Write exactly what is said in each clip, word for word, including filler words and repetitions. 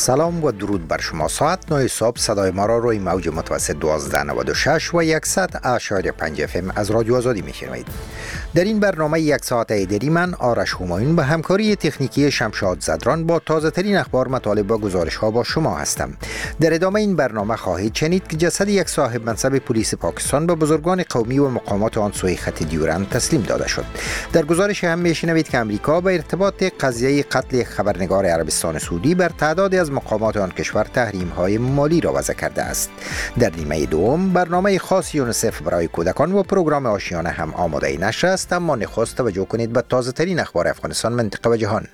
سلام و درود بر شما. ساعت نه صبح صدای ما را روی موج متوسط دوازده نود و شش و صد اشاری پنج اف ام از رادیو آزادی میشنوید. در این برنامه یک ساعته دیری من آرش همایون به همکاری تکنیکی شمشاد زدران با تازه ترین اخبار، مطالب و گزارش ها با شما هستم. در ادامه این برنامه خواهید شنید که جسد یک صاحب منصب پلیس پاکستان به بزرگان قومی و مقامات آن سوی خط دیورند تسلیم داده شد. در گزارش هم میشنوید که امریکا به ارتباط قضیه قتل خبرنگار عربستان سعودی بر تعداد از مقامات آن کشور تحریم‌های مالی را وضع کرده است. در نیمه دوم برنامه خاص یونیسف برای کودکان و پروگرام آشیانه هم آماده نشر است، اما نخست توجه کنید به تازه ترین اخبار افغانستان، منطقه و جهان.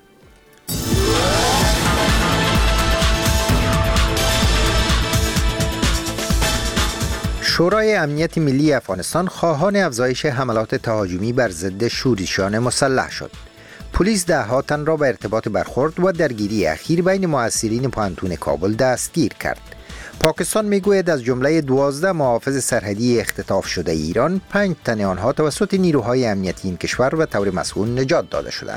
شورای امنیت ملی افغانستان خواهان افزایش حملات تهاجمی بر ضد شورشیان مسلح شد. پلیس ده‌ها تن را به ارتباط برخورد و درگیری اخیر بین مؤثرین پانتون کابل دستگیر کرد. پاکستان میگوید از جمله دوازده محافظ سرحدی اختطاف شده ایران، پنج تن آنها توسط نیروهای امنیتی این کشور و طور مسئول نجات داده شدند.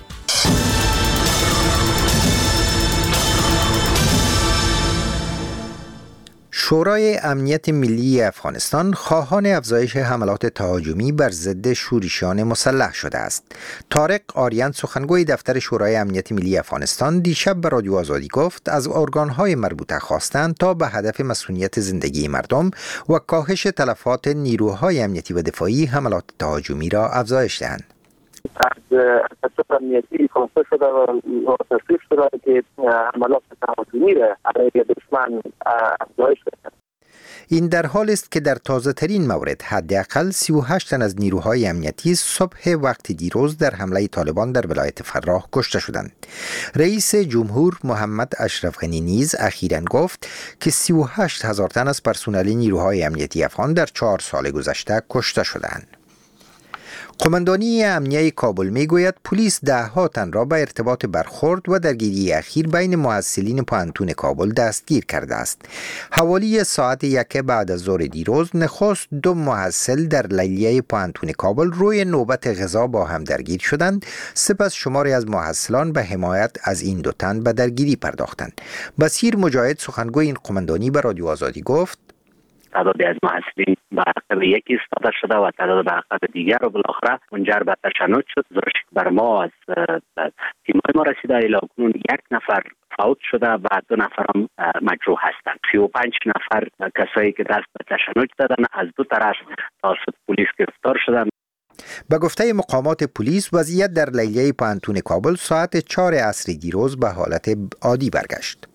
شورای امنیت ملی افغانستان خواهان افزایش حملات تهاجمی بر ضد شورشیان مسلح شده است. طارق آریان، سخنگوی دفتر شورای امنیت ملی افغانستان، دیشب به رادیو آزادی گفت از ارگان‌های مربوطه خواستند تا به هدف مسئولیت زندگی مردم و کاهش تلفات نیروهای امنیتی و دفاعی حملات تهاجمی را افزایش دهند. از تصدیق امنیتی خواسته شده و تصدیق شده که حملات تهاجمی را علیه دشمن افزایش دهند. این در حال است که در تازه ترین مورد حداقل سی و هشت تن از نیروهای امنیتی صبح وقت دیروز در حمله طالبان در ولایت فراه کشته شدند. رئیس جمهور محمد اشرف غنی نیز اخیراً گفت که سی و هشت هزار تن از پرسنل نیروهای امنیتی افغان در چهار سال گذشته کشته شدند. قماندانی امنیه کابل میگوید پلیس ده‌ها تن را به ارتباط برخورد و درگیری اخیر بین محصلین پانتون کابل دستگیر کرده است. حوالی ساعت یک بعد از ظهر دیروز نخست دو محصل در لیلیه پانتون کابل روی نوبت غذا با هم درگیر شدند، سپس شماری از محصلان به حمایت از این دو تن به درگیری پرداختند. بصیر مجاهد، سخنگوی این قماندانی، به رادیو آزادی گفت تعدادی از محصلین به عقب یکی ایستاده شده و تعداد به عقب دیگر و بالاخره منجر به تشنج شد. زورش بر ما از تیم‌های ما رسیده، الی کنون یک نفر فوت شده و دو نفر هم مجروح هستند. سی و پنج نفر کسایی که دست به تشنج دادن از دو طرف توسط پلیس گرفتار شدند. به گفته مقامات پلیس وضعیت در لیلیه پانتون کابل ساعت چهار عصر دیروز به حالت عادی برگشت.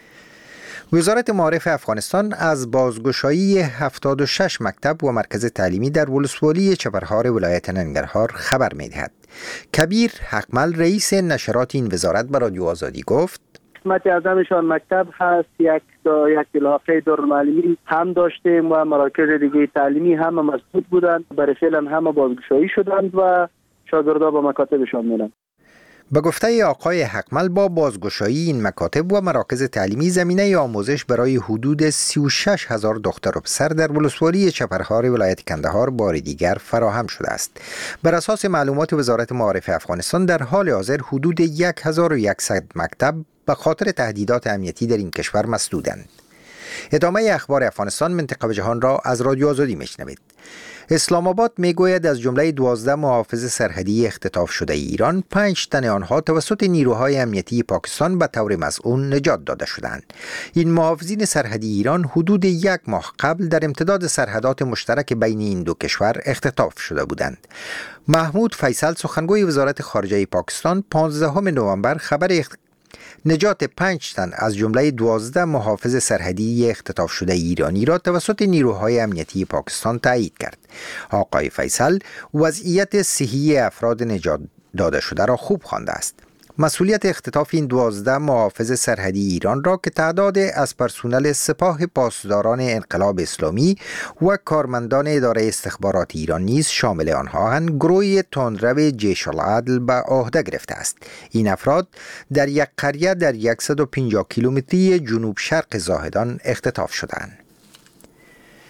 وزارت معارف افغانستان از بازگشایی هفتاد و شش مکتب و مرکز تعلیمی در ولسوالی چپرهار ولایت ننگرهار خبر می‌دهد. کبیر حقمل، رئیس نشرات این وزارت، به رادیو آزادی گفت قسمت اعظمشان مکتب هست، یک تا یک علاقه دارالمعلمین هم داشتیم و مراکز دیگه تعلیمی هم مسدود بودند. برای فعلا همه بازگشایی شدند و شاگردان به مکاتبشان میرند. به گفته آقای حقمل، با بازگشایی این مکاتب و مراکز تعلیمی زمینه آموزش برای حدود سی و شش هزار دختر و پسر در ولسوالی چپرهار ولایت کندهار بار دیگر فراهم شده است. بر اساس معلومات وزارت معارف افغانستان در حال حاضر حدود هزار و صد مکتب به خاطر تهدیدات امنیتی در این کشور مسدودند. ادامه اخبار افغانستان، منطقه و جهان را از رادیو آزادی میشنوید. اسلام آباد میگوید از جمله دوازده محافظ سرحدی اختطاف شده ایران، پنج تن آنها توسط نیروهای امنیتی پاکستان به طور مسئول نجات داده شدند. این محافظین سرحدی ایران حدود یک ماه قبل در امتداد سرحدات مشترک بین این دو کشور اختطاف شده بودند. محمود فیصل، سخنگوی وزارت خارجه پاکستان، پانزدهم نوامبر خبر اخت... نجات پنج تن از جمله دوازده محافظ سرحدی اختطاف شده ایرانی را توسط نیروهای امنیتی پاکستان تایید کرد. آقای فیصل وضعیت صحی افراد نجات داده شده را خوب خوانده است. مسئولیت اختطاف این دوازده محافظ سرحدی ایران را که تعداد از پرسنل سپاه پاسداران انقلاب اسلامی و کارمندان اداره استخبارات ایران نیز شامل آنها هستند، گروه تندرو جیش العدل به عهده گرفته است. این افراد در یک قریه در صد و پنجاه کیلومتری جنوب شرق زاهدان اختطاف شدند.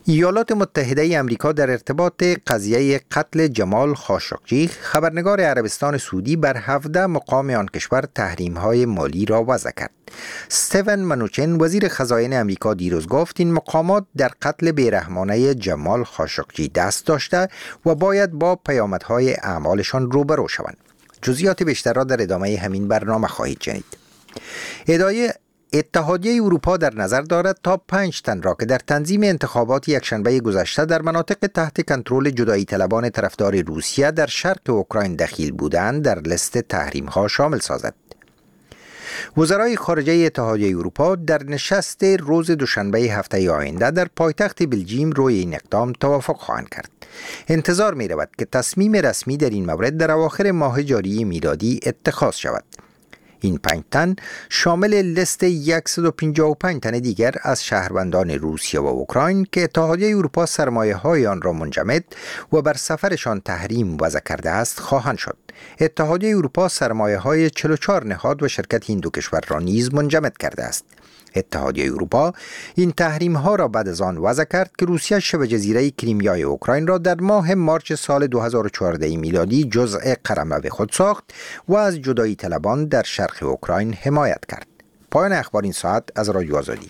ایالات متحده ای آمریکا در ارتباط قضیه قتل جمال خاشقجی خبرنگار عربستان سعودی بر هفده مقام آن کشور تحریم‌های مالی را وضع کرد. استیون منوچن وزیر خزاین آمریکا دیروز گفت این مقامات در قتل بیرحمانه جمال خاشقجی دست داشته و باید با پیامدهای اعمالشان روبرو شوند. جزئیات بیشتر را در ادامه همین برنامه خواهید شنید. ادعای اتحادیه اروپا در نظر دارد تا پنج تن را که در تنظیم انتخابات یکشنبه گذشته در مناطق تحت کنترل جدایی طلبان طرفدار روسیه در شرق اوکراین دخیل بودند در لیست تحریم ها شامل سازد. وزرای خارجه اتحادیه اروپا در نشست روز دوشنبه هفته آینده در پایتخت بلژیم روی این اقدام توافق خواهند کرد. انتظار می رود که تصمیم رسمی در این مورد در اواخر ماه جاری میلادی اتخاذ شود. این پنج تن شامل لیست صد و پنجاه و پنج تن دیگر از شهروندان روسیه و اوکراین که اتحادیه اروپا سرمایه های آن را منجمد و بر سفرشان تحریم وضع کرده است خواهند شد. اتحادیه اروپا سرمایه های چهل و چهار نهاد و شرکت این دو کشور را نیز منجمد کرده است. اتحادیه اروپا این تحریم ها را بعد از آن وضع کرد که روسیه شبه جزیره کریمیای اوکراین را در ماه مارچ سال دو هزار و چهارده میلادی جزء قلمرو خود ساخت و از جدایی طلبان در شرق اوکراین حمایت کرد. پایان اخبار این ساعت از رادیو آزادی.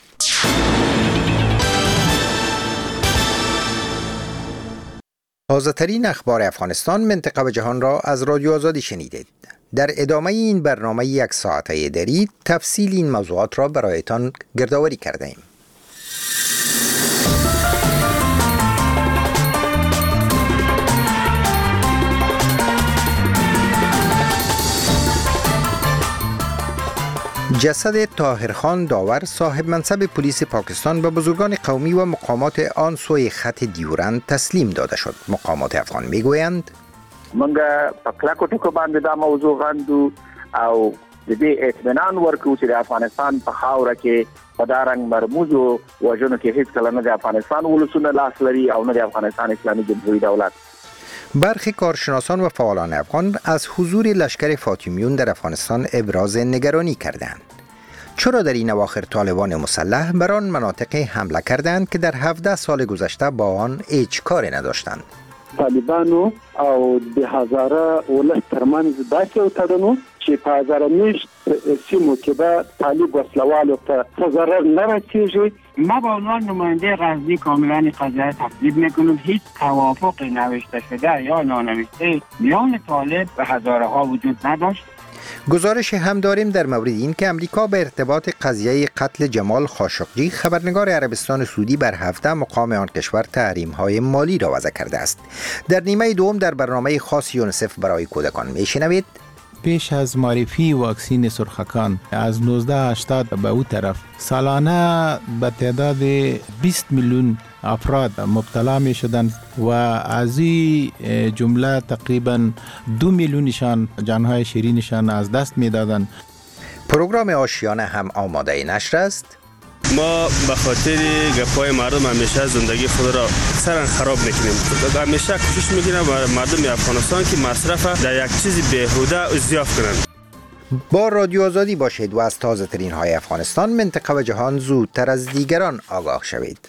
تازه‌ترین اخبار افغانستان، منطقه و جهان را از رادیو آزادی شنیدید. در ادامه این برنامه یک ساعته دری تفصیل این موضوعات را برایتان گردآوری کرده ایم. جسد طاهرخان داور صاحب منصب پلیس پاکستان به بزرگان قومی و مقامات آن سوی خط دیورند تسلیم داده شد. مقامات افغان میگویند منګه په کلکو ټکو باندې دا موضوع غندو او د دې اطمینان ورکو چې د افغانستان په خاوره کې په دارنګ مرموز او وژنو کې هیڅ کله نه د افغانستان ولسونه لاس لري او نه د افغانستان اسلامي جمهوری دولت. برخی کارشناسان و فعالان افغان از حضور لشکر فاطمیون در افغانستان ابراز نگرانی کردند. چرا در این اواخر طالبان مسلح بر آن مناطق حمله کردند که در هفده سال گذشته با آن هیچ کاری نداشتند؟ طالبانو او د هزاره ولس ترمنځ داسې یو تړون چې په هزاره میشت سیمو کې به طالب وسلوالو ته ضرر نه رسیږي. ما به عنوان نماینده غزنی کاملا قضیه تکذیب میکنم. هیچ توافق نوشته شده یا نانوشته میان طالب و هزاره ها وجود نداشت. گزارش هم داریم در مورد این که امریکا به ارتباط قضیه قتل جمال خاشقجی خبرنگار عربستان سعودی بر هفته مقام آن کشور تحریم‌های مالی را وضع کرده است. در نیمه دوم در برنامه خاص یونیسف برای کودکان میشنوید. پیش از معرفی واکسین سرخکان از نوزده هشتاد به او طرف سالانه به تعداد بیست میلیون افراد مبتلا می شدند و از این جمله تقریبا دو میلیونشان جانهای شیرینشان از دست می دادند. پروگرام آشیانه هم آماده نشر است. ما به خاطر گپای مردم همیشه زندگی خود را سرن خراب میکنیم. همیشه کوشش میکنیم مردم افغانستان که مصرف در یک چیز بیهوده ازیاف کنند. با رادیو آزادی باشید و از تازه ترین های افغانستان، منطقه و جهان زودتر از دیگران آگاه شوید.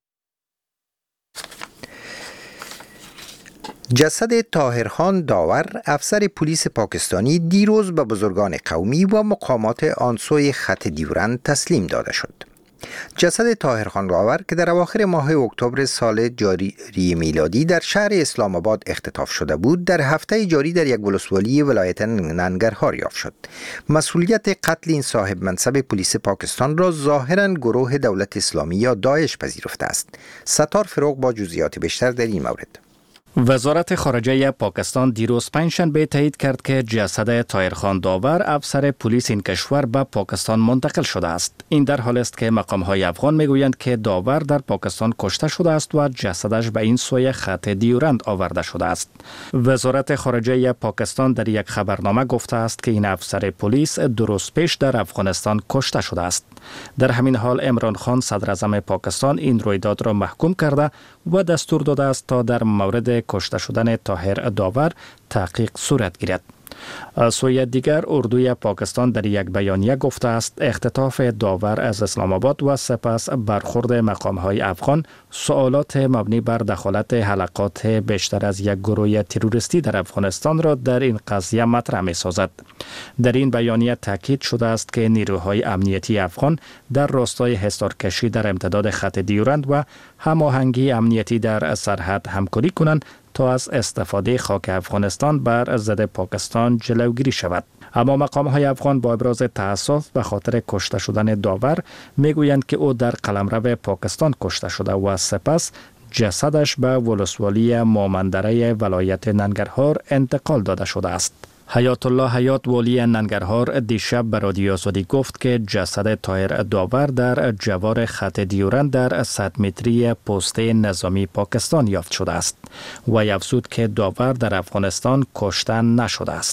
جسد طاهرخان داور افسر پلیس پاکستانی دیروز به بزرگان قومی و مقامات آن سوی خط دیورند تسلیم داده شد. جسد طاهرخان داور که در اواخر ماه اکتبر سال جاری میلادی در شهر اسلام آباد اختطاف شده بود، در هفته جاری در یک ولسوالی ولایت ننگرهار یافت شد. مسئولیت قتل این صاحب منصب پلیس پاکستان را ظاهراً گروه دولت اسلامی یا داعش پذیرفته است. ستار فروغ با جزئیات بیشتر در این مورد. وزارت خارجه پاکستان دیروز پنجشنبه تایید کرد که جسد طاهرخان داور افسر پلیس این کشور به پاکستان منتقل شده است. این در حالی است که مقام‌های افغان میگویند که داور در پاکستان کشته شده است و جسدش به این سوی خط دیورند آورده شده است. وزارت خارجه پاکستان در یک خبرنامه گفته است که این افسر پلیس دو روز پیش در افغانستان کشته شده است. در همین حال عمران خان صدر اعظم پاکستان این رویداد را محکوم کرده و دستور داده است تا در مورد کشته شدن طاهر داور تحقیق صورت گیرد. از سوی دیگر اردوی پاکستان در یک بیانیه گفته است اختطاف داور از اسلام آباد و سپس برخورد مقام‌های افغان سوالات مبنی بر دخالت حلقات بیشتر از یک گروه تروریستی در افغانستان را در این قضیه مطرح می‌سازد. در این بیانیه تاکید شده است که نیروهای امنیتی افغان در راستای حصارکشی در امتداد خط دیورند و هماهنگی امنیتی در سرحد همکاری کنند تا از استفاده خاک افغانستان بر ضد پاکستان جلوگیری شود. اما مقام‌های افغان با ابراز تأسف به خاطر کشته شدن داور میگویند که او در قلمرو پاکستان کشته شده و سپس جسدش به ولسوالی مومندره ولایت ننگرهار انتقال داده شده است. حیات الله حیات والی ننگرهار دیشب به رادیو آزادی گفت که جسد طاهر داور در جوار خط دیورند در صد متری پست نظامی پاکستان یافت شده است و افزود که داور در افغانستان کشته نشده است.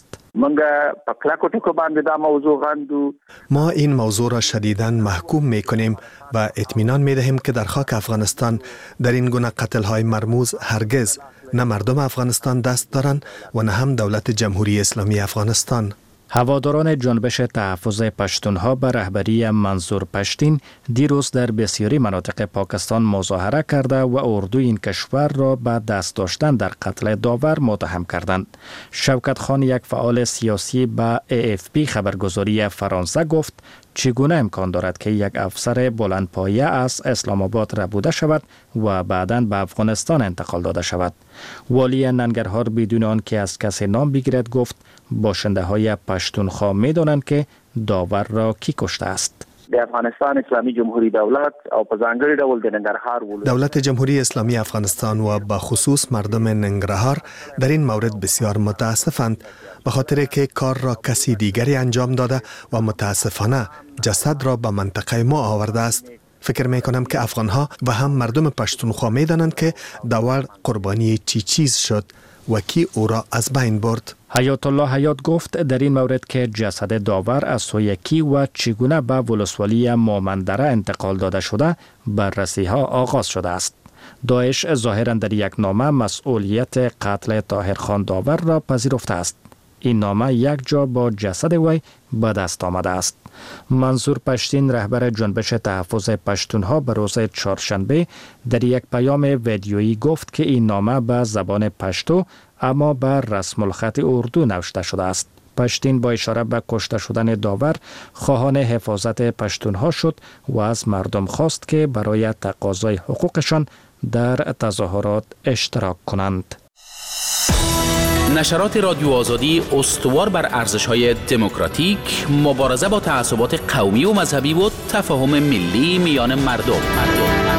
ما این موضوع را شدیداً محکوم می کنیم و اطمینان می دهیم که در خاک افغانستان در این گونه قتل های مرموز هرگز نه مردم افغانستان دست دارند و نه هم دولت جمهوری اسلامی افغانستان. هواداران جنبش تحفظ پشتونها به رهبری منظور پشتین دیروز در بسیاری مناطق پاکستان مظاهره کرده و اردوی این کشور را به دست داشتن در قتل داور متهم کردند. شوکت خان، یک فعال سیاسی، به ای اف پی خبرگزاری فرانسه گفت چگونه امکان دارد که یک افسر بلندپایه از اسلام آباد ربوده شود و بعداً به افغانستان انتقال داده شود. والی ننگرهار بدون آن که از کسی نام بگیرد گفت باشنده های پشتونخوا می دانند که داور را کی کشته است. افغانستان اسلامی جمهوری دولت او په ځانګړي ډول د ننګرهار ولایت دولت جمهوری اسلامی افغانستان و به خصوص مردم ننگرهار در این مورد بسیار متاسفند، به خاطر که کار را کسی دیگری انجام داده و متاسفانه جسد را به منطقه ما آورده است. فکر می کنم که افغانها و هم مردم پشتونخوا می دانند که داور قربانی چی چیز شد و کی او را از بین برد. حیات الله حیات گفت در این مورد که جسد داور از سوی کی و چگونه به ولسوالی مومندره انتقال داده شده بررسی ها آغاز شده است. داعش ظاهرا در یک نامه مسئولیت قتل طاهر خان داور را پذیرفته است. این نامه یک جا با جسد وی به دست آمده است. منظور پشتین، رهبر جنبش تحفظ پشتونها، به روز چهارشنبه در یک پیام ویدیویی گفت که این نامه به زبان پشتو اما بر رسم الخط اردو نوشته شده است. پشتین با اشاره به کشته شدن داور خواهان حفاظت پشتونها شد و از مردم خواست که برای تقاضای حقوقشان در تظاهرات اشتراک کنند. نشرات رادیو آزادی استوار بر ارزش‌های دموکراتیک، مبارزه با تعصبات قومی و مذهبی و تفاهم ملی میان مردم. مردم.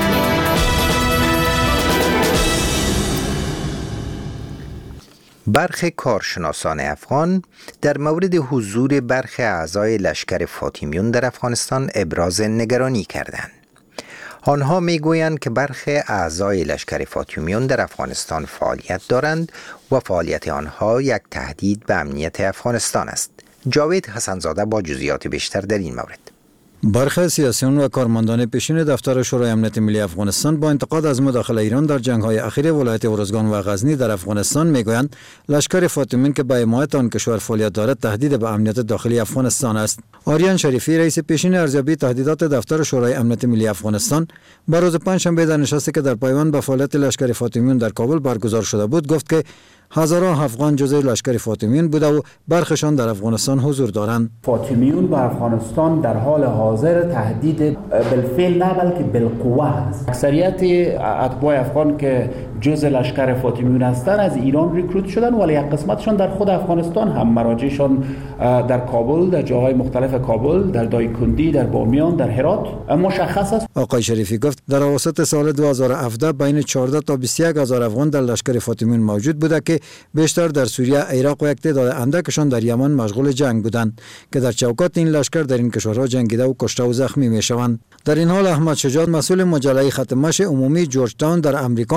برخی کارشناسان افغان در مورد حضور برخی اعضای لشکر فاطمیون در افغانستان ابراز نگرانی کردند. آنها میگویند که برخی اعضای لشکر فاطمیون در افغانستان فعالیت دارند و فعالیت آنها یک تهدید به امنیت افغانستان است. جاوید حسنزاده با جزئیات بیشتر در این مورد. برخی سیاسیون و کارمندان پیشین دفتر شورای امنیت ملی افغانستان با انتقاد از مداخله ایران در جنگ‌های اخیر ولایت ارزگان و غزنی در افغانستان میگویند لشکر فاطمیون که به حمایت آن کشور فعالیت دارد تهدید به امنیت داخلی افغانستان است. آریان شریفی، رئیس پیشین ارزیابی تهدیدات دفتر شورای امنیت ملی افغانستان، بر روز پنجشنبه در نشستی که در پیوند به فعالیت لشکر فاطمیون در کابل برگزار شده بود گفت که هزاران افغان جزء لشکر فاطمیون بوده و برخشان در افغانستان حضور دارند. فاطمیون به افغانستان در حال حاضر تهدید بالفعل نه بلکه بالقوه است. اکثریت اتباع افغان که جزء لشکر فاطمیون هستند از ایران ریکروت شدن، ولی یک قسمتشان در خود افغانستان هم مراجعشان در کابل، در جاهای مختلف کابل، در دایکندی، در بامیان، در هرات مشخص است. آقای شریفی گفت در اواسط سال دو هزار و هفده بین چهارده تا بیست و یک هزار افغان در لشکر فاطمیون موجود بوده که بیشتر در سوریه، عراق و یک تعداد اندکشان در یمن مشغول جنگ بودند که در چوکات این لشکر در این کشورها جنگیده و کشته و زخمی میشوند. در این حال احمد شجاع، مسئول مجله خط مشی عمومی جورج تاون در امریکا میگوید که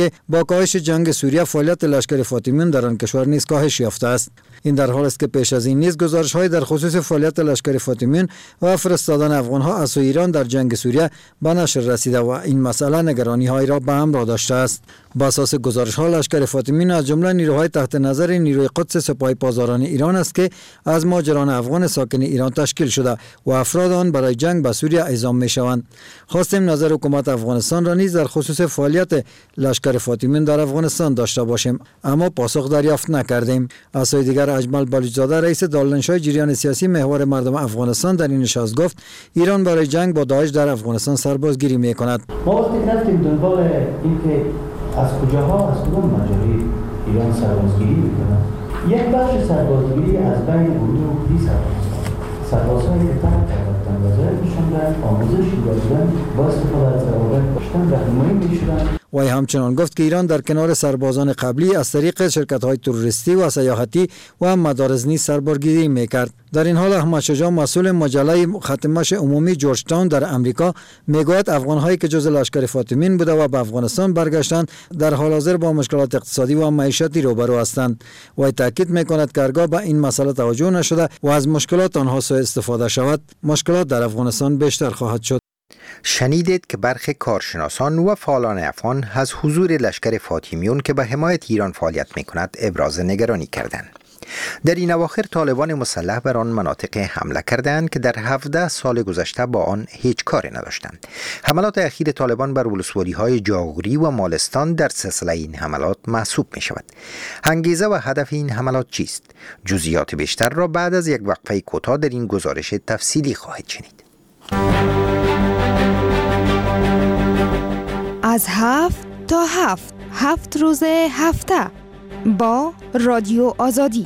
که با کاهش جنگ سوریه فعالیت لشکر فاطمیون در آن کشور نیز کاهش یافته است. این در حالی است که پیش از این نیز گزارش‌های در خصوص فعالیت لشکر فاطمیون و فرستادن افغان‌ها از سوی ایران در جنگ سوریه به نشر رسیده و این مسئله نگرانی‌های را به همراه داشته است. با اساس گزارش‌ها لشکر فاطمیون از جمله نیروهای تحت نظر نیروی قدس سپاه پاسداران ایران است که از مهاجران افغان ساکن ایران تشکیل شده و افراد آن برای جنگ به سوریه اعزام می‌شوند. خواستیم نظر حکومت افغانستان را نیز در خصوص فعالیت لشکر فاطمیون در افغانستان داشته باشیم، اما پاسخ دریافت نکردیم. از سوی دیگر اجمل بالوچ‌زاده رئیس دارالانشای جریان سیاسی محور مردم افغانستان در این نشست گفت ایران برای جنگ با داعش در افغانستان سربازگیری می‌کند. ما وقتی رفتیم دنبال اینکه از کجاها از کدام مجاری ایران سربازگیری می‌کند، یک بخش سربازگیری از بین گروه دی سربازهایی که تحت کردن وظایفشان را آموزش دادن با استفاده از روابط داشتن رهنمایی می‌شدند. وی همچنان گفت که ایران در کنار سربازان قبلی از طریق شرکت‌های تروریستی و سیاحتی و مدارس نیز سربازگیری می‌کرد. در این حال احمد شجاع مسئول مجله ختمش عمومی جورج تاون در امریکا میگوید افغان‌هایی که جزء لشکر فاطمیون بوده و به افغانستان برگشتند در حال حاضر با مشکلات اقتصادی و معیشتی روبرو هستند. وی تاکید می‌کند که هرگاه به این مسئله توجه نشده و از مشکلات آنها سوء استفاده شود، مشکلات در افغانستان بیشتر خواهد شد. شنیدید که برخی کارشناسان و فعالان افغان از حضور لشکر فاطمیون که به حمایت ایران فعالیت می‌کند ابراز نگرانی کردند. در این اواخر طالبان مسلح بر آن مناطق حمله کردند که در هفده سال گذشته با آن هیچ کاری نداشتند. حملات اخیر طالبان بر ولسوالی‌های جاغوری و مالستان در سلسله این حملات محسوب می‌شود. انگیزه و هدف این حملات چیست؟ جزئیات بیشتر را بعد از یک وقفه کوتاه در این گزارش تفصیلی خواهید شنید. از هفت تا هفت هفت روز هفته با رادیو آزادی.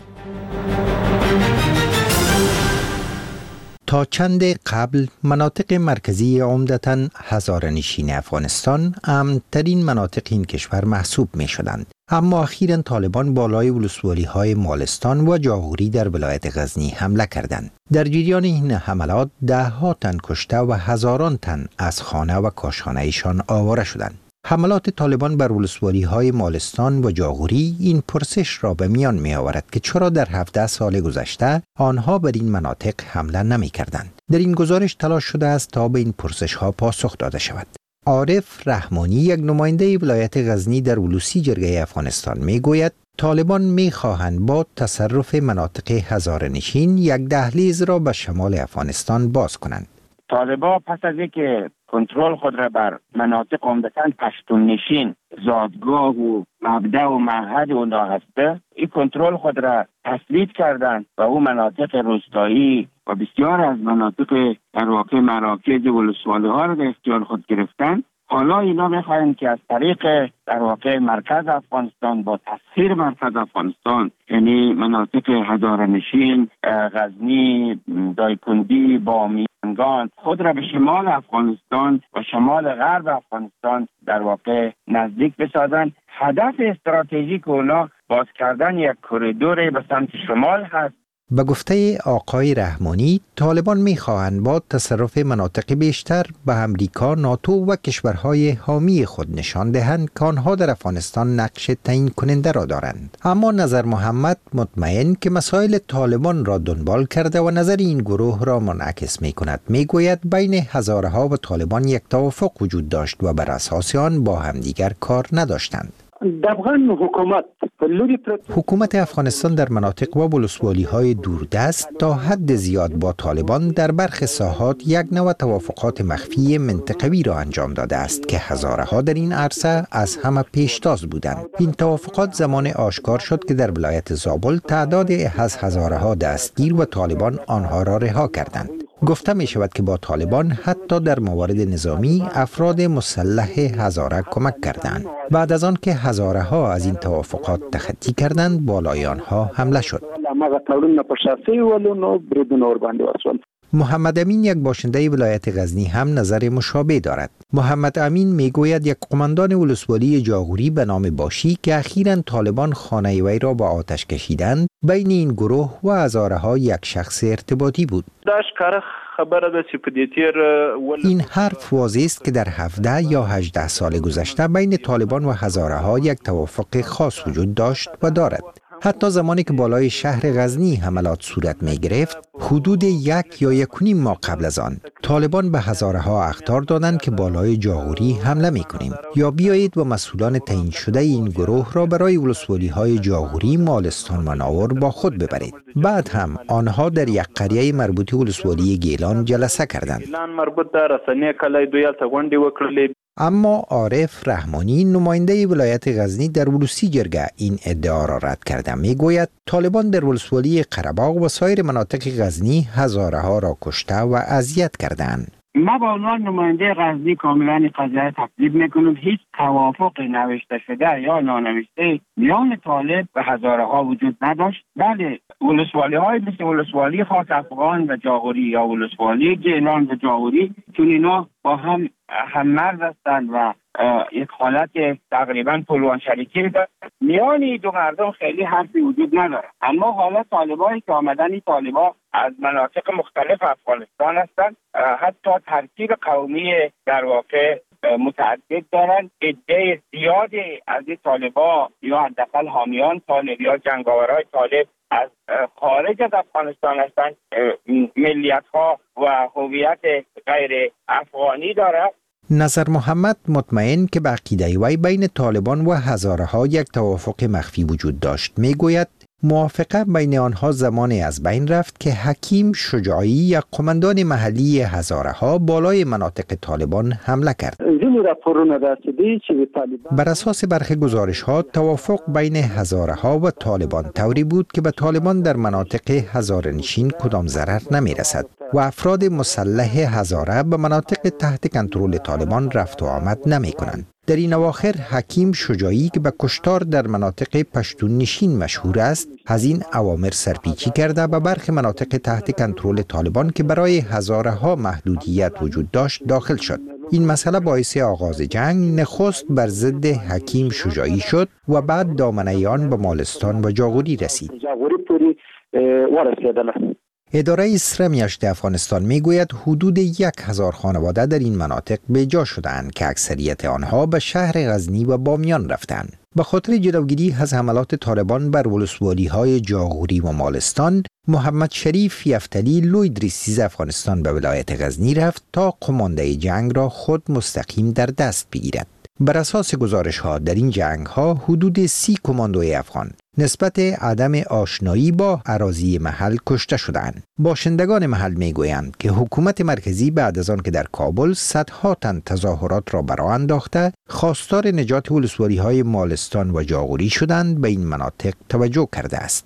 تا چند قبل مناطق مرکزی عمدتاً هزاره‌نشین افغانستان امن‌ترین مناطق این کشور محسوب می شدند. اما اخیراً طالبان بالای ولسوالی‌های مالستان و جاغوری در ولایت غزنی حمله کردند. در جریان این حملات ده ها تن کشته و هزاران تن از خانه و کاشانه‌شان آواره شدند. حملات طالبان بر ولسوالی‌های مالستان و جاغوری این پرسش را به میان می آورد که چرا در هفده سال گذشته آنها بر این مناطق حمله نمی کردند. در این گزارش تلاش شده است تا به این پرسش ها پاسخ داده شود. عارف رحمانی، یک نماینده ولایت غزنی در ولوسی جرگه افغانستان، می گوید طالبان می خواهند با تصرف مناطق هزاره‌نشین یک دهلیز را به شمال افغانستان باز کنند. طالبان پس از اینکه کنترل خود را بر مناطق عمدتاً پشتون نشین زادگاه و مبدأ و معهد اونا هسته، این کنترل خود را تسلط کردند و او مناطق روستایی و بسیار از مناطق در واقع مراکز ولسوالی ها را در اختیار خود گرفتند. حالا اینا میخواهند که از طریق در واقع مرکز افغانستان با تسخیر مرکز افغانستان، یعنی مناطق هزاره‌نشین، غزنی، دایکندی، بامیانگان، خود را به شمال افغانستان و شمال غرب افغانستان در واقع نزدیک بسازند. هدف استراتژیک اونا باز کردن یک کوریدور به سمت شمال هست. به گفته آقای رحمانی، طالبان می‌خواهند با تصرف مناطق بیشتر به امریکا، ناتو و کشورهای حامی خود نشان دهند که آنها در افغانستان نقش تعیین کننده را دارند. اما نظر محمد مطمئن که مسائل طالبان را دنبال کرده و نظر این گروه را منعکس می‌کند. می‌گوید بین هزارها و طالبان یک توافق وجود داشت و بر اساس آن با همدیگر کار نداشتند. حکومت حکومت افغانستان در مناطق و ولسوالی‌های دوردست تا حد زیاد با طالبان در برخی ساحات یک نوع توافقات مخفی منطقوی را انجام داده است که هزارها در این عرصه از همه پیشتاز بودند. این توافقات زمان آشکار شد که در ولایت زابل تعداد از هزارها دستگیر و طالبان آنها را رها کردند. گفته می شود که با طالبان حتی در موارد نظامی افراد مسلح هزاره کمک کردند. بعد از آن که هزاره ها از این توافقات تخطی کردند، بالای آنها حمله شد. محمد امین، یک باشنده ولایت غزنی، هم نظر مشابه دارد. محمد امین می گوید یک قماندان ولسوالی جاغوری به نام باشی که اخیراً طالبان خانه وی را با آتش کشیدند، بین این گروه و هزاره ها یک شخص ارتباطی بود. داشت کار خبره ده چې په دې تیر این حرف واضح است که در هفده یا هجده سال گذشته بین طالبان و هزاره ها یک توافق خاص وجود داشت و دارد. حتی زمانی که بالای شهر غزنی حملات صورت می گرفت، حدود یک یا یک و نیم ماه قبل از آن طالبان به هزاره ها اخطار دادند که بالای جاغوری حمله می کنیم یا بیایید و مسئولان تعیین شده این گروه را برای ولسوالی های جاغوری، مالستان و ناور با خود ببرید. بعد هم آنها در یک قریه مربوط ولسوالی گیلان جلسه کردند. اما عارف رحمانی نماینده ولایت غزنی در ولوسی جرگه این ادعا را رد کرده. می گوید طالبان در ولسوالی قره‌باغ و سایر مناطق غزنی هزاره ها را کشته و اذیت کردند. ما با عنوان نماینده غزنی کاملا قضیه تکذیب میکنیم. هیچ توافق نوشته شده یا نانوشته میان طالب و هزاره ها وجود نداشت. بله، ولسوالی های مثل ولسوالی خاص افغان و جاغوری یا ولسوالی گیلان و جاغوری چون اینا با هم هم مرز هستند و یک حالت تقریبا پلوان شریکی دارد. میان این دو مردم خیلی حرفی وجود نداره. اما حالا طالبایی که آمدن، این طالبا از مناطق مختلف افغانستان هستند، حتی ترکیب قومی در واقع متعدد دارند. عده زیادی از این طالبا یا حداقل حامیان طالب یا جنگاورای طالب از خارج از افغانستان هستند، ملیت ها و هویت غیر افغانی دارند. نظر محمد مطمئن که به عقیده وی بین طالبان و هزاره ها یک توافق مخفی وجود داشت. می گوید موافقه بین آنها زمانی از بین رفت که حکیم شجاعی یک قماندان محلی هزاره ها بالای مناطق طالبان حمله کرد. بر اساس برخی گزارش ها توافق بین هزاره ها و طالبان طوری بود که به طالبان در مناطق هزاره نشین کدام ضرر نمی رسد و افراد مسلح هزاره به مناطق تحت کنترل طالبان رفت و آمد نمی کنند. در این اواخر حکیم شجاعی که به کشتار در مناطق پشتون نشین مشهور است، از این اوامر سرپیچی کرده به برخی مناطق تحت کنترل طالبان که برای هزاره ها محدودیت وجود داشت داخل شد. این مسئله باعث آغاز جنگ نخست بر ضد حکیم شجاعی شد و بعد دامنه آن به مالستان و جاغوری رسید. اداره اسرمیشت افغانستان می گوید حدود یک هزار خانواده در این مناطق بیجا شدند که اکثریت آنها به شهر غزنی و بامیان رفتند. به خاطر جلوگیری از حملات طالبان بر ولسوالی های جاغوری و مالستان، محمد شریف یفتلی لوی ریسیز افغانستان به ولایت غزنی رفت تا قمانده جنگ را خود مستقیم در دست بگیرد. بر اساس گزارش ها در این جنگ ها حدود سی کماندوی افغان نسبت عدم آشنایی با اراضی محل کشته شدند. باشندگان محل میگویند که حکومت مرکزی بعد از آن که در کابل صدها تن تظاهرات را برآ انداخته، خواستار نجات ولسوالی های مالستان و جاغوری شدند، به این مناطق توجه کرده است.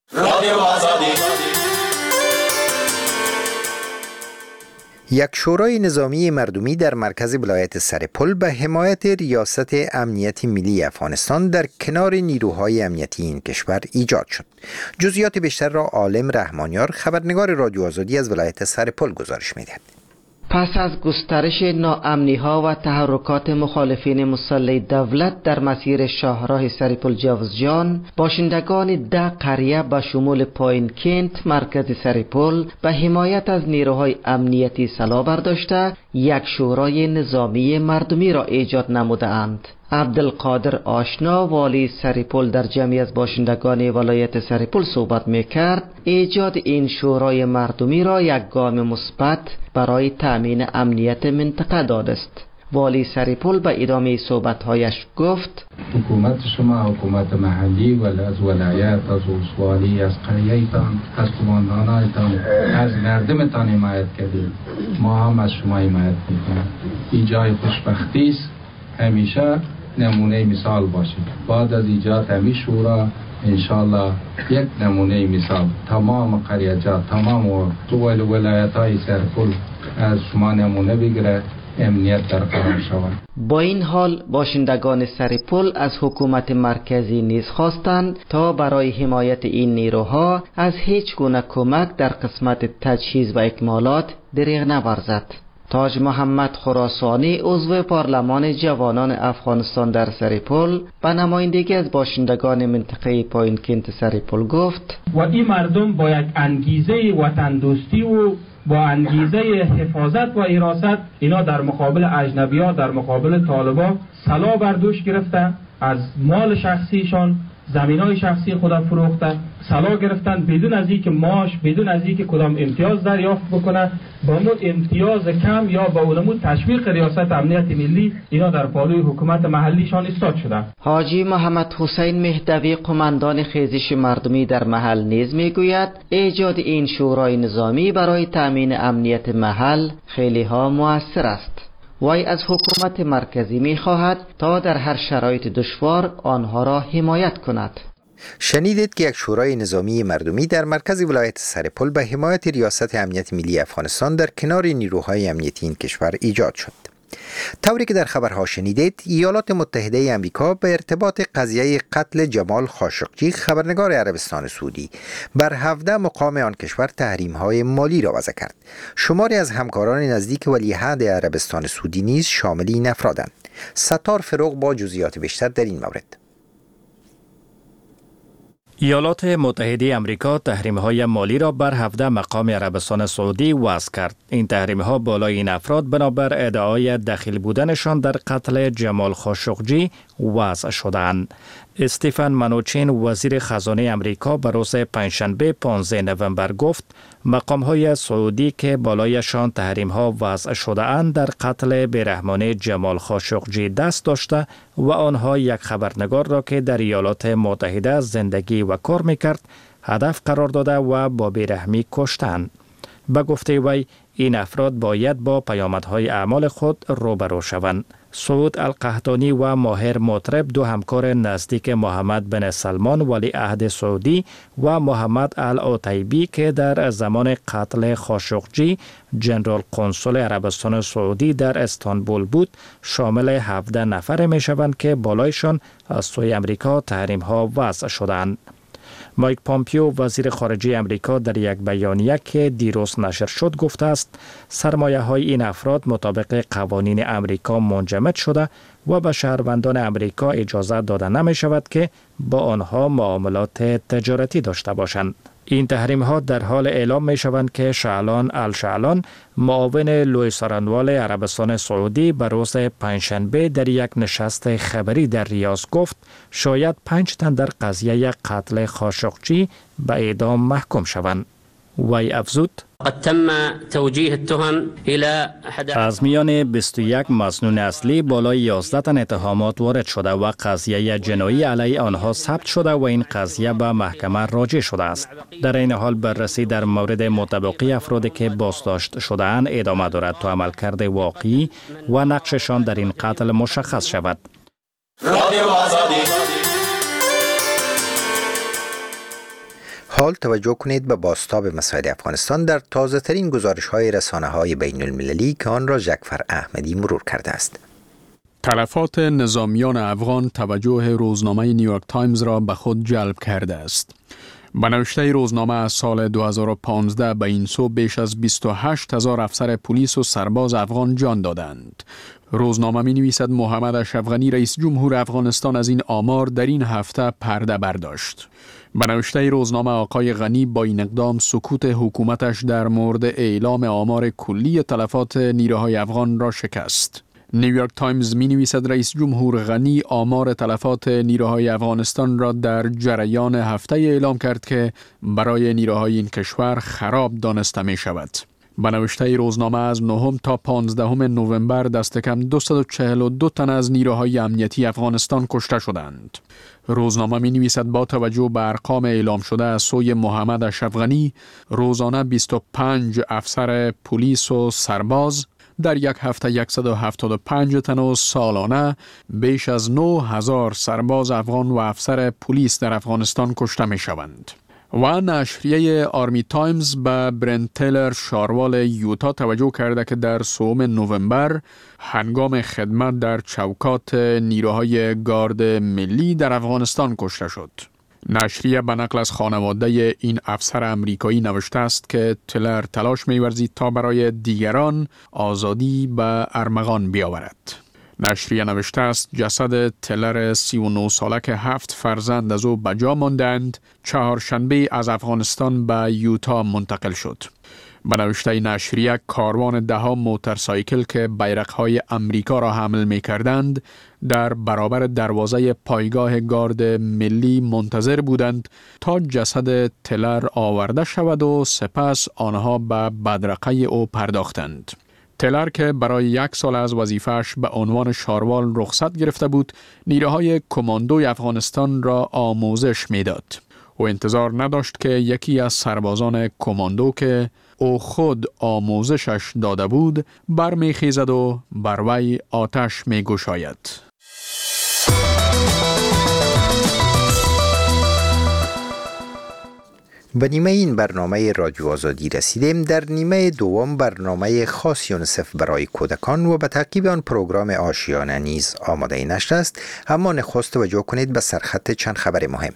یک شورای نظامی مردمی در مرکز ولایت سرپل به حمایت ریاست امنیت ملی افغانستان در کنار نیروهای امنیتی این کشور ایجاد شد. جزئیات بیشتر را عالم رحمانیار، خبرنگار رادیو آزادی از ولایت سرپل گزارش می‌دهد. پس از گسترش ناامنی‌ها و تحرکات مخالفین مسلح دولت در مسیر شاهراه سرپل جوزجان، باشندگان ده قریه به شمول پایین کنت مرکز سرپل به حمایت از نیروهای امنیتی سلا برداشته یک شورای نظامی مردمی را ایجاد نموده‌اند. عبدالقادر آشنا والی سرپل در جمعی از باشندگان ولایت سرپل صحبت می‌کرد. ایجاد این شورای مردمی را یک گام مثبت برای تأمین امنیت منطقه دانست. والی سرپل به ادامه صحبت‌هایش گفت: حکومت شما حکومت محلی و از ولایت، از ولسوالی، از قریه‌تان، از قماندان‌هایتان، از مردمتان حمایت کردید. ما هم از شما حمایت می‌کنیم. این جای خوشبختی است. همیشه نمونه مثال باشید. بعد از ایجاد همین شورا انشالله یک نمونه مثال تمام قریه‌جات، تمام ولایت‌های سرپل از شما نمونه بگیره، امنیت برقرار شود. با این حال باشندگان سرپل از حکومت مرکزی نیز خواستند تا برای حمایت این نیروها از هیچ گونه کمک در قسمت تجهیز و اکمالات دریغ نورزد. تاج محمد خراسانی عضو پارلمان جوانان افغانستان در سرپل به نمایندگی از باشندگان منطقه پایین کنت سرپل گفت: و این مردم با یک انگیزه وطن دوستی و با انگیزه حفاظت و حراست اینا در مقابل اجنبی‌ها، در مقابل طالبان سلاح بر دوش گرفتن، از مال شخصیشان زمینای شخصی خودم فروختن، سلاح گرفتن بدون از اینکه معاش، بدون از اینکه کدام امتیاز دریافت بکنن، با اون امتیاز کم یا با اون تشویق ریاست امنیت ملی اینا در پالوی حکومت محلیشان ایستاد شدن. حاجی محمد حسین مهدوی قماندان خیزش مردمی در محل نیز میگوید ایجاد این شورای نظامی برای تامین امنیت محل خیلی ها مؤثر است. وی از حکومت مرکزی می خواهد تا در هر شرایط دشوار آنها را حمایت کند. شنیدید که یک شورای نظامی مردمی در مرکز ولایت سرپل به حمایت ریاست امنیت ملی افغانستان در کنار نیروهای امنیتی این کشور ایجاد شد. طوری که در خبرها شنیدید، ایالات متحده امریکا به ارتباط قضیه قتل جمال خاشقجی خبرنگار عربستان سعودی بر هفده مقام آن کشور تحریم‌های مالی را وضع کرد. شماری از همکاران نزدیک ولیعهد عربستان سعودی نیز شامل این افرادند. ستار فروغ با جزئیات بیشتر در این مورد. ایالات متحده آمریکا تحریم‌های مالی را بر هفده مقام عربستان سعودی وضع کرد. این تحریم‌ها بالای این افراد بنابر ادعای دخیل بودنشان در قتل جمال خاشقجی وضع شدند. استیفن منوچین وزیر خزانه آمریکا به روز پنجشنبه پانزده نوامبر گفت مقام‌های سعودی که بالایشان تحریم‌ها وضع شده اند در قتل بیرحمانه جمال خاشقجی دست داشته و آنها یک خبرنگار را که در ایالات متحده زندگی و کار می‌کرد هدف قرار داده و با بیرحمی کشتند. به گفته وی این افراد باید با پیامدهای اعمال خود روبرو شوند. سعود القحطانی و ماهر مطرب دو همکار نزدیک محمد بن سلمان ولی عهد سعودی و محمد العتیبی که در زمان قتل خاشقجی جنرال قنصل عربستان سعودی در استانبول بود شامل هفده نفر می شوند که بالایشان از سوی امریکا تحریم ها وضع شدند. مایک پامپیو وزیر خارجه امریکا در یک بیانیه که دیروز نشر شد گفته است سرمایه های این افراد مطابق قوانین امریکا منجمد شده و به شهروندان امریکا اجازه داده نمی شود که با آنها معاملات تجارتی داشته باشند. این تحریم ها در حال اعلام می شوند که شعلان الشعلان معاون لوئیس آرانوال عربستان سعودی به روز پنجشنبه در یک نشست خبری در ریاض گفت شاید پنج تن در قضیه قتل خاشقجی به اعدام محکوم شوند. وی افزود قد تم توجیه التهم الى از میان بیست و یک مظنون اصلی بالای یازده تن اتهامات وارد شده و قضیه جنایی علیه آنها ثبت شده و این قضیه به محکمه راجع شده است. در این حال بررسی در مورد مطابقی افرادی که بازداشت شده اند ادامه دارد تا عملکرد واقعی و نقششان در این قتل مشخص شود. حال توجه کنید به بازتاب مسائل افغانستان در تازه ترین گزارش های رسانه های بین المللی که آن را جعفر احمدی مرور کرده است. تلفات نظامیان افغان توجه روزنامه نیویورک تایمز را به خود جلب کرده است. به نوشته روزنامه از سال دو هزار و پانزده به این سو بیش از بیست و هشت هزار افسر پلیس و سرباز افغان جان دادند. روزنامه می نویسد محمد اشرف غنی رئیس جمهور افغانستان از این آمار در این هفته پرده برداشت. به نوشته روزنامه آقای غنی با این اقدام سکوت حکومتش در مورد اعلام آمار کلی تلفات نیروهای افغان را شکست. نیویورک تایمز می نویسد رئیس جمهور غنی آمار تلفات نیروهای افغانستان را در جریان هفته اعلام کرد که برای نیروهای این کشور خراب دانسته می شود. به نوشته روزنامه از نهم تا پانزدهم نوامبر دست کم دویست و چهل و دو تن از نیروهای امنیتی افغانستان کشته شدند. روزنامه می نویسد با توجه به ارقام اعلام شده از سوی محمد اشرف غنی روزانه بیست و پنج افسر پلیس و سرباز در یک هفته صد و هفتاد و پنج تن و سالانه بیش از نه هزار سرباز افغان و افسر پلیس در افغانستان کشته می شوند. و نشریه آرمی تایمز به برنت تیلر شاروال یوتا توجه کرده که در سوم نوامبر هنگام خدمت در چوکات نیروهای گارد ملی در افغانستان کشته شد. نشریه به نقل از خانواده این افسر امریکایی نوشته است که تیلر تلاش می‌ورزید تا برای دیگران آزادی به ارمغان بیاورد. نشریه نوشته است جسد تیلر سی و نه ساله که هفت فرزند از او به جا ماندند چهارشنبه از افغانستان به یوتا منتقل شد. به نوشته نشریه کاروان دهها موتورسایکل که بیرق‌های امریکا را حمل می‌کردند در برابر دروازه پایگاه گارد ملی منتظر بودند تا جسد تلر آورده شود و سپس آنها به بدرقه او پرداختند. تلر که برای یک سال از وظیفه‌اش به عنوان شاروال رخصت گرفته بود، نیروهای کماندوی افغانستان را آموزش می‌داد. او انتظار نداشت که یکی از سربازان کماندو که او خود آموزشش داده بود برمیخیزد و بر وی آتش میگشاید. به نیمه این برنامه رادیو آزادی رسیدیم. در نیمه دوم برنامه خاص یونیسف برای کودکان و به تعقیب آن پروگرام آشیانه نیز آماده نشر است، اما نخست توجه کنید به سرخط چند خبر مهم.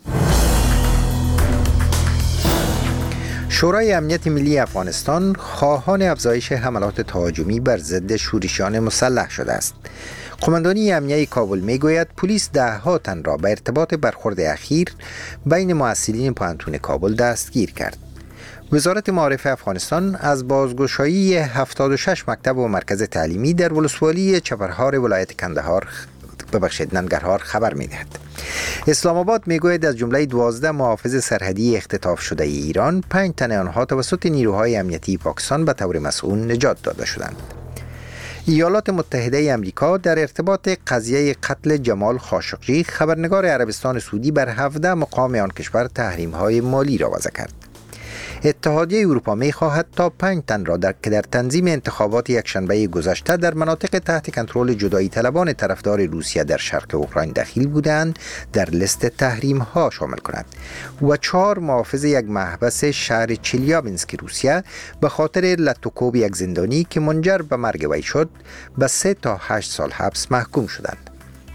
شورای امنیت ملی افغانستان خواهان افزایش حملات تهاجمی بر ضد شورشیان مسلح شده است. قماندانی امنیه کابل میگوید پلیس ده ها تن را به ارتباط برخورد اخیر بین محصلین پوهنتون کابل دستگیر کرد. وزارت معارف افغانستان از بازگشایی هفتاد و شش مکتب و مرکز تعلیمی در ولسوالی چپرهار ولایت کندهار ببخشید ننگرهار خبر میدهد. اسلام آباد میگوید از جمله دوازده محافظ سرحدی اختطاف شده ای ایران، پنج تن آنها توسط نیروهای امنیتی پاکستان به طور مسئول نجات داده شدند. ایالات متحده امریکا در ارتباط قضیه قتل جمال خاشقجی، خبرنگار عربستان سعودی، بر هفده مقام آن کشور تحریم‌های مالی را وضع کرد. اتحادیه اروپا می خواهد تا پنج تن را در که در تنظیم انتخابات یکشنبه گذشته در مناطق تحت کنترل جدایی طلبان طرفدار روسیه در شرق اوکراین دخیل بودند در لیست تحریم ها شامل کند و چهار محافظ یک محبس شهر چلیابینسک روسیه به خاطر لطوکوب یک زندانی که منجر به مرگ وی شد به سه تا هشت سال حبس محکوم شدند.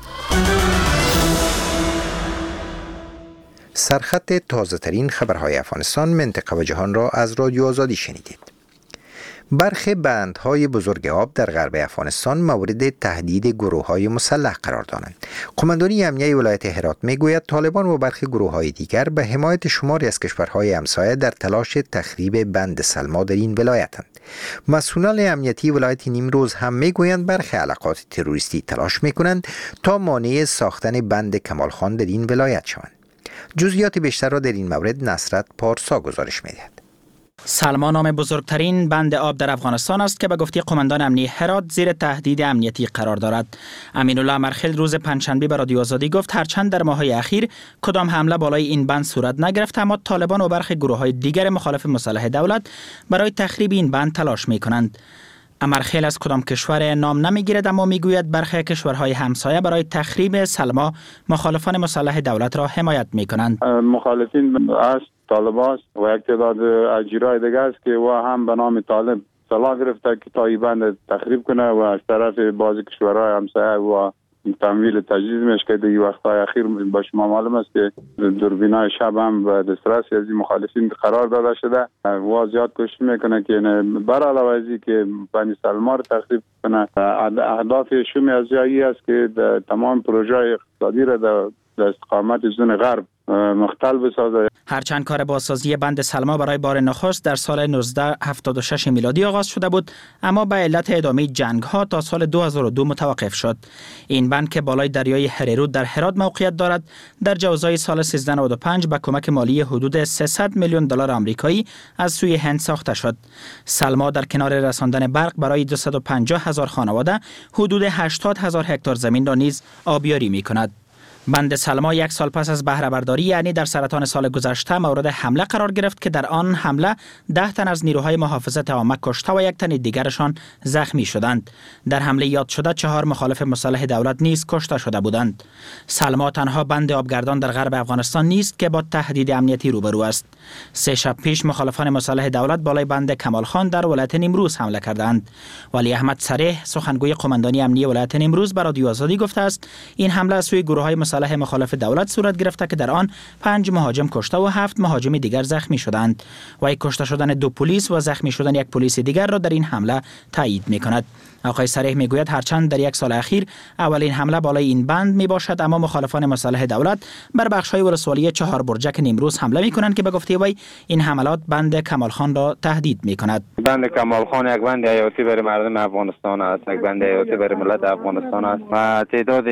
سرخط تازه ترین خبرهای افغانستان، منطقه و جهان را از رادیو آزادی شنیدید. برخی بندهای بزرگ آب در غرب افغانستان مورد تهدید گروه‌های مسلح قرار دارند. قماندانی امنیه ولایت هرات میگوید طالبان و برخی گروه‌های دیگر به حمایت شماری از کشورهای همسایه در تلاش تخریب بند سلما در این ولایتند. مسئولان امنیتی ولایت نیمروز هم میگویند برخی حلقات تروریستی تلاش میکنند تا مانع ساختن بند کمال خان در این ولایت شوند. جزئیات بیشتر را در این مورد نصرت پارسا گزارش می‌دهد. سلما نام بزرگترین بند آب در افغانستان است که به گفته قماندان امنیتی هرات زیر تهدید امنیتی قرار دارد. امین الله مرخل روز پنجشنبه به رادیو آزادی گفت هرچند در ماه‌های اخیر کدام حمله بالای این بند صورت نگرفت، اما طالبان و برخی گروه‌های دیگر مخالف مسلح دولت برای تخریب این بند تلاش می‌کنند. امرخیل از کدام کشور نام نمیگیرد، اما میگوید برخی کشورهای همسایه برای تخریب سلما مخالفان مسلح دولت را حمایت میکنند. مخالفین است طالبان و یک تعداد اجیرای دیگر است که و هم به نام طالب صلاح گرفته که تا این بند تخریب کنه و از طرف بعضی کشورهای همسایه و تمویل تجهیز میشه. در وقت‌های اخیر با شما معلوم است که دوربینای شب هم به دسترس از این مخالفین قرار داده شده و زیاد کوشش میکنه که بر علاوه از این که بند سلما رو تخریب کنه، اهداف شومی از جایی است که تمام پروژه اقتصادی را در استقامت زون غرب مختل بسازه. هرچند کار بازسازی بند سلما برای بار نخست در سال نوزده هفتاد و شش میلادی آغاز شده بود، اما به علت ادامه جنگ ها تا سال دو هزار و دو متوقف شد. این بند که بالای دریای هریرود در هرات موقعیت دارد، در جوزای سال سیزده نود و پنج با کمک مالی حدود سیصد میلیون دلار آمریکایی از سوی هند ساخته شد. سلما در کنار رساندن برق برای دویست و پنجاه هزار خانواده حدود هشتاد هزار هکتار زمین را نیز آبیاری می‌کند. بند سلما یک سال پس از بهره برداری یعنی در سرطان سال گذشته مورد حمله قرار گرفت که در آن حمله ده تن از نیروهای محافظت عامه کشته و یک تن دیگرشان زخمی شدند. در حمله یاد شده چهار مخالف مسلح دولت نیز کشته شده بودند. سلما تنها بند آبگردان در غرب افغانستان نیست که با تهدید امنیتی روبرو است. سه شب پیش مخالفان مسلح دولت بالای بند کمال خان در ولایت نیمروز حمله کردند. ولی احمد صریح سخنگوی قماندانی امنیه ولایت نیمروز به رادیو آزادی گفته است این حمله از سوی گروه‌های مسلح مخالف دولت صورت گرفته که در آن پنج مهاجم کشته و هفت مهاجم دیگر زخمی شدند. و کشته شدن دو پلیس و زخمی شدن یک پلیس دیگر را در این حمله تایید می‌کند. آقای صریح میگوید هرچند در یک سال اخیر اولین حمله بالای این بند می باشد، اما مخالفان مسلح دولت بر بخش‌های ولسوالی چهار برجک نیمروز حمله می‌کنند که به گفته وی این حملات بند کمال خان را تهدید می‌کند. بند کمال خان یک بند حیاتی برای مردم افغانستان است، یک بند حیاتی برای ملت افغانستان است و تعداد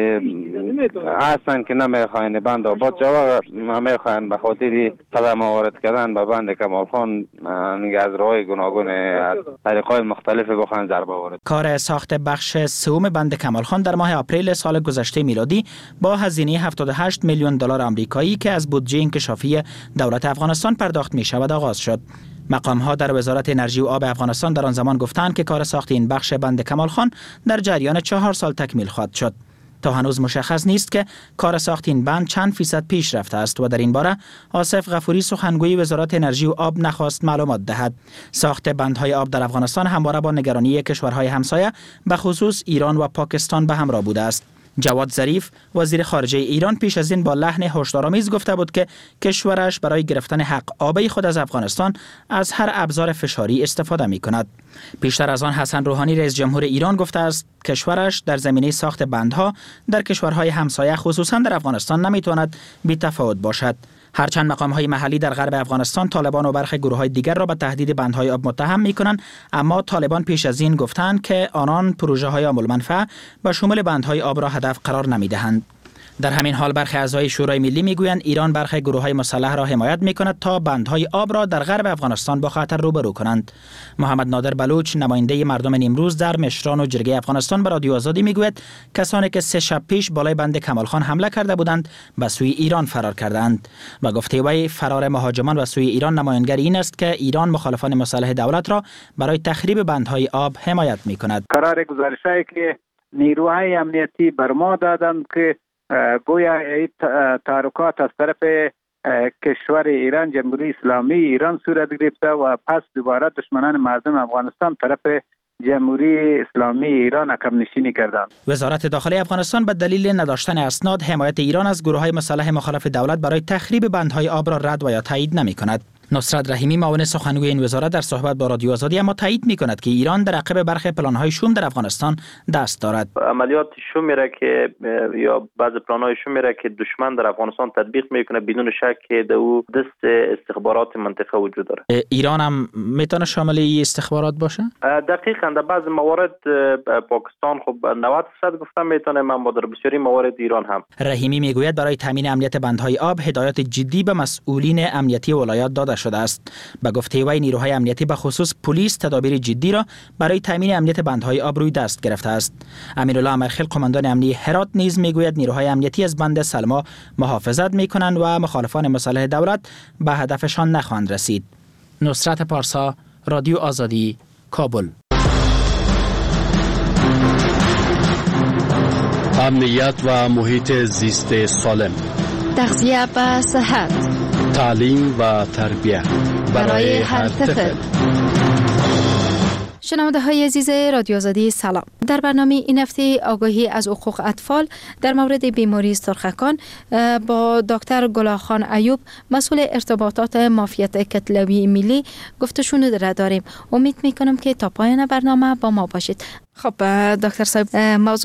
هستند که نمی‌خواهند بند آباد شود، نمی‌خواهند به خاطر قدم وارد کردن به بند کمال خان از راه‌های گوناگون از طریق‌های مختلف بخواهند ضربه وارد. کار ساخت بخش سوم بند کمال خان در ماه آپریل سال گذشته میلادی با هزینه هفتاد و هشت میلیون دلار آمریکایی که از بودجه انکشافی دولت افغانستان پرداخت می شود آغاز شد. مقام ها در وزارت انرژی و آب افغانستان در آن زمان گفتند که کار ساخت این بخش بند کمال خان در جریان چهار سال تکمیل خواهد شد. تا هنوز مشخص نیست که کار ساخت این بند چند فیصد پیش رفته است و در این باره آصف غفوری سخنگوی وزارت انرژی و آب نخواست معلومات دهد. ساخت بندهای آب در افغانستان همواره با نگرانی کشورهای همسایه به خصوص ایران و پاکستان به همراه بوده است. جواد ظریف وزیر خارجه ایران پیش از این با لحن هشدارآمیز گفته بود که کشورش برای گرفتن حق آبی خود از افغانستان از هر ابزار فشاری استفاده می کند. پیشتر از آن حسن روحانی رئیس جمهور ایران گفته است کشورش در زمینه ساخت بندها در کشورهای همسایه خصوصا در افغانستان نمی تواند بی تفاوت باشد. هرچند مقام‌های محلی در غرب افغانستان طالبان و برخی گروه‌های دیگر را به تهدید بندهای آب متهم می‌کنند، اما طالبان پیش از این گفتند که آنان پروژه‌های عام‌المنفعه به شمول بندهای آب را هدف قرار نمی‌دهند. در همین حال برخی اعضای شورای ملی میگویند ایران برخی گروه‌های مسلح را حمایت می‌کند تا بندهای آب را در غرب افغانستان با خطر روبرو کنند. محمد نادر بلوچ نماینده مردم نیمروز در مشران و جرگه افغانستان به رادیو آزادی میگوید کسانی که سه شب پیش بالای بند کمال خان حمله کرده بودند به سوی ایران فرار کردند و گفته وی فرار مهاجمان به سوی ایران نمایانگر این است که ایران مخالفان مسلح دولت را برای تخریب بندهای آب حمایت می‌کند. قرار گزارش‌هایی که نیروهای امنیتی بر ما دادند که گویا این تحرکات از طرف کشور ایران جمهوری اسلامی ایران صورت گرفته و پس دوباره دشمنان مردم افغانستان طرف جمهوری اسلامی ایران عقب نشینی کردند. وزارت داخلی افغانستان به دلیل نداشتن اسناد حمایت ایران از گروه‌های مسلح مخالف دولت برای تخریب بندهای آب را رد و یا تایید نمی‌کند. نصرت رحیمی معاون سخنگوی این وزارت در صحبت با رادیو آزادی اما تایید می‌کند که ایران در عقب برخی پلان‌های شوم در افغانستان دست دارد. عملیات شومی را که یا بعض پلان‌های شومی را که دشمن در افغانستان تطبیق می‌کنه بدون شک که در او دست استخبارات منطقه وجود داره. ایران هم میتونه شامل این استخبارات باشه؟ دقیقاً در بعض موارد پاکستان خب نود درصد گفتم میتونه، من با در بسیاری موارد ایران هم. رحیمی میگوید برای تامین امنیت بندهای آب هدایات جدی به مسئولین امنیتی ولایات داده شده است. به گفته وی نیروهای امنیتی به خصوص پلیس تدابیر جدی را برای تامین امنیت بندهای آب روی دست گرفته است. امیرالله امرخیل قماندان امنیتی هرات نیز میگوید نیروهای امنیتی از بند سلما محافظت میکنند و مخالفان مسلح دولت به هدفشان نخواهند رسید. نصرت پارسا، رادیو آزادی، کابل. امنیت و محیط زیست سالم، تغذیه و صحت، تعلیم و تربیت برای هر طفل. شنونده های عزیز رادیو آزادی سلام. در برنامه این هفته آگاهی از حقوق اطفال در مورد بیماری سرخکان با دکتر گلاخان ایوب مسئول ارتباطات مافیات کتلوی ملی گفتشون را داریم. امید میکنم که تا پایان برنامه با ما باشید. خب دکتر صاحب، موضوع